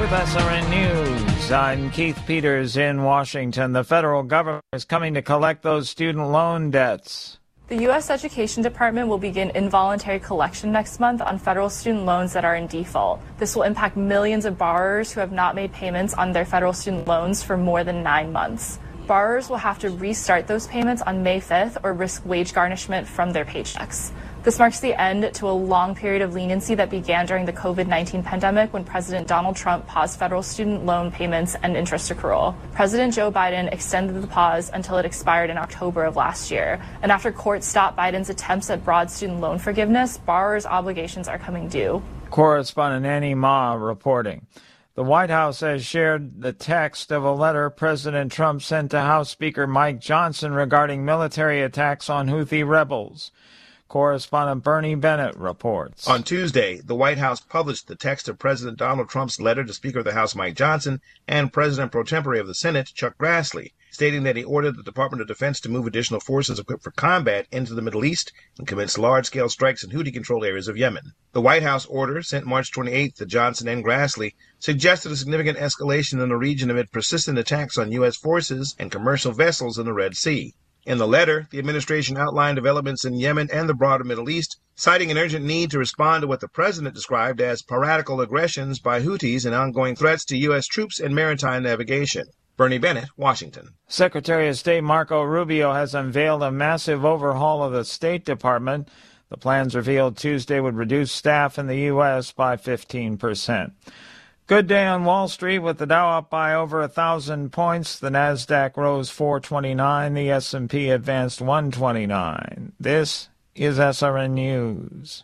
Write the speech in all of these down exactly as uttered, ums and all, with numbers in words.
with S R N News. I'm Keith Peters in Washington. The federal government is coming to collect those student loan debts. The U S Education Department will begin involuntary collection next month on federal student loans that are in default. This will impact millions of borrowers who have not made payments on their federal student loans for more than nine months. Borrowers will have to restart those payments on May fifth or risk wage garnishment from their paychecks. This marks the end to a long period of leniency that began during the COVID nineteen pandemic when President Donald Trump paused federal student loan payments and interest accrual. President Joe Biden extended the pause until it expired in October of last year. And after courts stopped Biden's attempts at broad student loan forgiveness, borrowers' obligations are coming due. Correspondent Annie Ma reporting. The White House has shared the text of a letter President Trump sent to House Speaker Mike Johnson regarding military attacks on Houthi rebels. Correspondent Bernie Bennett reports. On Tuesday, the White House published the text of President Donald Trump's letter to Speaker of the House Mike Johnson and President pro tempore of the Senate Chuck Grassley, stating that he ordered the Department of Defense to move additional forces equipped for combat into the Middle East and commence large-scale strikes in Houthi-controlled areas of Yemen. The White House order, sent March twenty-eighth to Johnson and Grassley, suggested a significant escalation in the region amid persistent attacks on U S forces and commercial vessels in the Red Sea. In the letter, the administration outlined developments in Yemen and the broader Middle East, citing an urgent need to respond to what the president described as piratical aggressions by Houthis and ongoing threats to U S troops and maritime navigation. Bernie Bennett, Washington. Secretary of State Marco Rubio has unveiled a massive overhaul of the State Department. The plans revealed Tuesday would reduce staff in the U S by fifteen percent. Good day on Wall Street with the Dow up by over a thousand points. The Nasdaq rose four twenty-nine. The S and P advanced one twenty-nine. This is S R N News.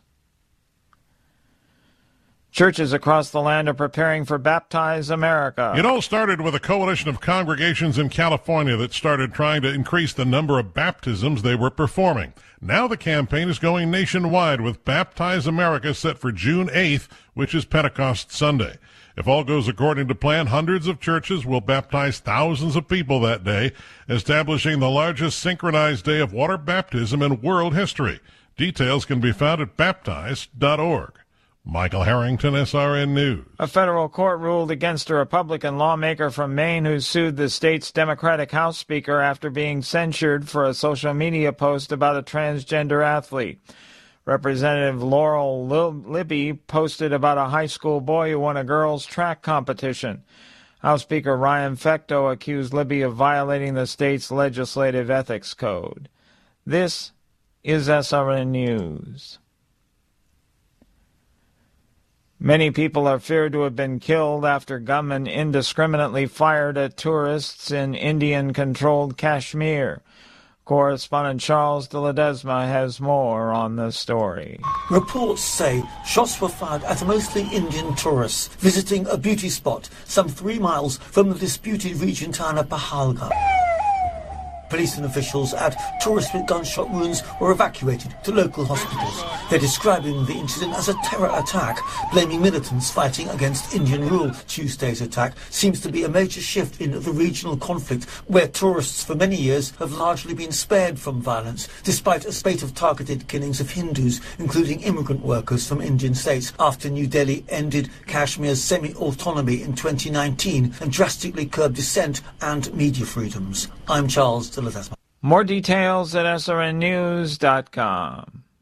Churches across the land are preparing for Baptize America. It all started with a coalition of congregations in California that started trying to increase the number of baptisms they were performing. Now the campaign is going nationwide with Baptize America set for June eighth, which is Pentecost Sunday. If all goes according to plan, hundreds of churches will baptize thousands of people that day, establishing the largest synchronized day of water baptism in world history. Details can be found at baptized dot org. Michael Harrington, S R N News. A federal court ruled against a Republican lawmaker from Maine who sued the state's Democratic House Speaker after being censured for a social media post about a transgender athlete. Representative Laurel Libby posted about a high school boy who won a girls' track competition. House Speaker Ryan Fecteau accused Libby of violating the state's legislative ethics code. This is S R N News. Many people are feared to have been killed after gunmen indiscriminately fired at tourists in Indian-controlled Kashmir. Correspondent Charles de Ledesma has more on the story. Reports say shots were fired at mostly Indian tourists visiting a beauty spot some three miles from the disputed region town of Pahalgam. Police and officials at tourists with gunshot wounds were evacuated to local hospitals. They're describing the incident as a terror attack, blaming militants fighting against Indian rule. Tuesday's attack seems to be a major shift in the regional conflict, where tourists for many years have largely been spared from violence, despite a spate of targeted killings of Hindus, including immigrant workers from Indian states, after New Delhi ended Kashmir's semi-autonomy in twenty nineteen and drastically curbed dissent and media freedoms. I'm Charles de Ledesma. More details at S R N news dot com.